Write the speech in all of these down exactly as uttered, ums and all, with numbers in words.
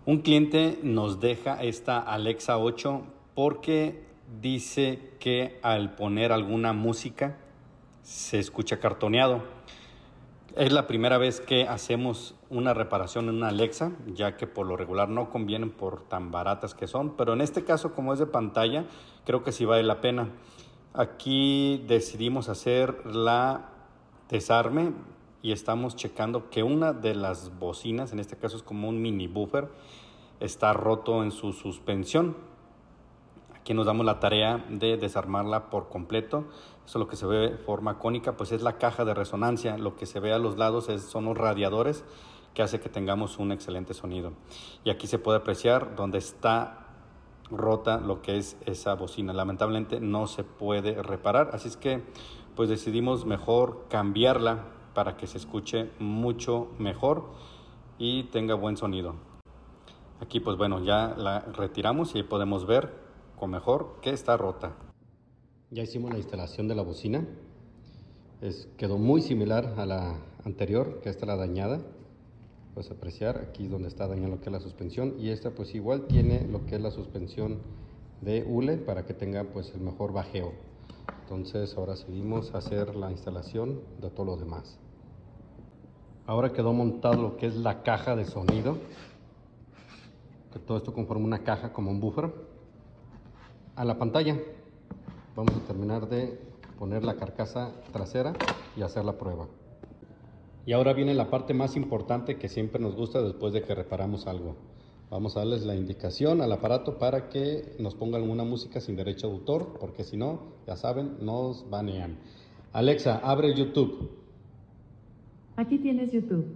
Un cliente nos deja esta Alexa ocho porque dice que al poner alguna música se escucha cartoneado. Es la primera vez que hacemos una reparación en una Alexa, ya que por lo regular no convienen por tan baratas que son, pero en este caso, como es de pantalla, creo que sí vale la pena. Aquí decidimos hacer la desarme y estamos checando que una de las bocinas, en este caso es como un mini buffer, está roto en su suspensión. Aquí nos damos la tarea de desarmarla por completo. Eso, lo que se ve de forma cónica, pues es la caja de resonancia. Lo que se ve a los lados es, son los radiadores que hace que tengamos un excelente sonido. Y aquí se puede apreciar donde está rota lo que es esa bocina. Lamentablemente no se puede reparar, así es que pues decidimos mejor cambiarla para que se escuche mucho mejor y tenga buen sonido. Aquí pues bueno, ya la retiramos y podemos ver con mejor que está rota. Ya hicimos la instalación de la bocina. Es, quedó muy similar a la anterior, que esta la dañada. Puedes apreciar aquí donde está dañada lo que es la suspensión, y esta pues igual tiene lo que es la suspensión de hule para que tenga pues el mejor bajeo. Entonces ahora seguimos a hacer la instalación de todo lo demás. Ahora quedó montado lo que es la caja de sonido, que todo esto conforma una caja como un buffer a la pantalla. Vamos a terminar de poner la carcasa trasera y hacer la prueba. Y ahora viene la parte más importante que siempre nos gusta después de que reparamos algo. Vamos a darles la indicación al aparato para que nos ponga alguna música sin derecho de autor, porque si no, ya saben, nos banean. Alexa, abre YouTube. Aquí tienes YouTube.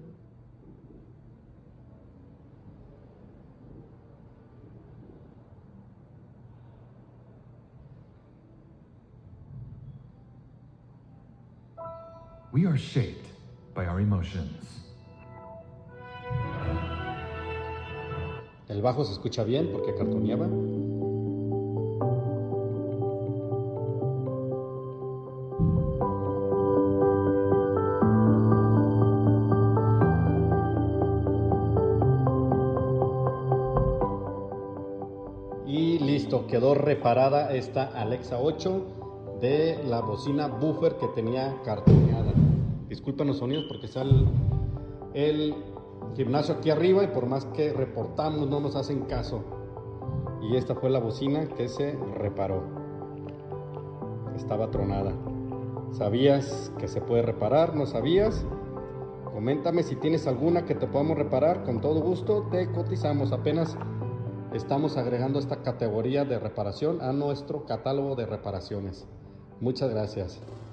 We are shaped by our emotions. El bajo se escucha bien porque cartoneaba. Y listo, quedó reparada esta Alexa ocho de la bocina buffer que tenía cartoneada. Disculpen los sonidos porque está el, el gimnasio aquí arriba y por más que reportamos no nos hacen caso. Y esta fue la bocina que se reparó. Estaba tronada. ¿Sabías que se puede reparar? ¿No sabías? Coméntame si tienes alguna que te podamos reparar. Con todo gusto te cotizamos. Apenas estamos agregando esta categoría de reparación a nuestro catálogo de reparaciones. Muchas gracias.